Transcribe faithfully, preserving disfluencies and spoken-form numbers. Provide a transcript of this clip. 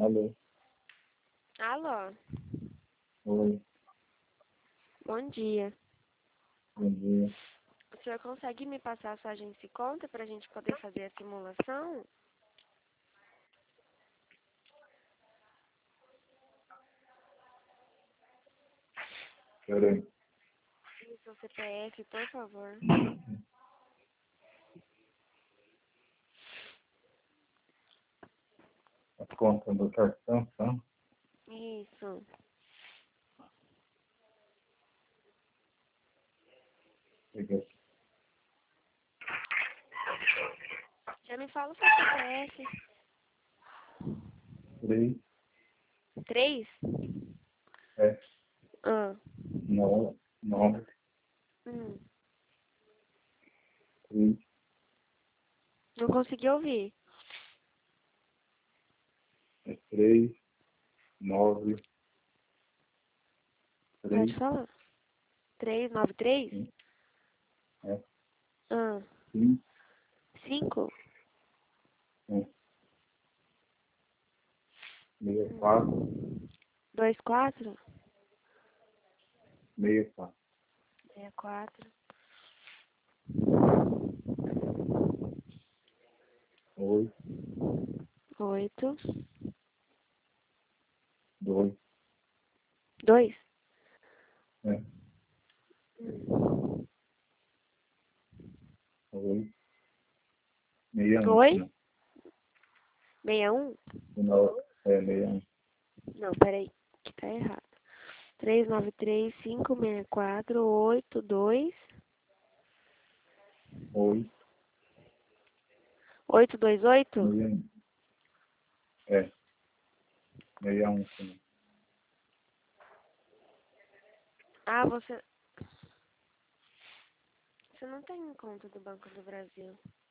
Alô, Alô, oi, bom dia. bom dia. O senhor consegue me passar a sua agência e conta para a gente poder fazer a simulação? Peraí, E seu C P F, por favor. a conta do cartão, tá? Isso. Peguei aqui. Já me fala o seu C P F. Três, Três? sete, Ah. nove, nove, Hum. três, Não consegui ouvir. é três, nove, Pode três, falar. Três, nove, três? cinco, é, Ah. cinco, Cinco? é, meia quatro, Hum. Dois, quatro? meia quatro, Meia, quatro. oito, Oito. dois, Dois? é, Hum. oito, meia um, Oi? né? Meia um? Final, é, meia um, Não, peraí, que tá errado. Três, nove, três, cinco, seis, quatro, oito, dois. oito, Oito, dois, oito? meia um, é, meia um, sim. Ah, você... Você não tem conta do Banco do Brasil.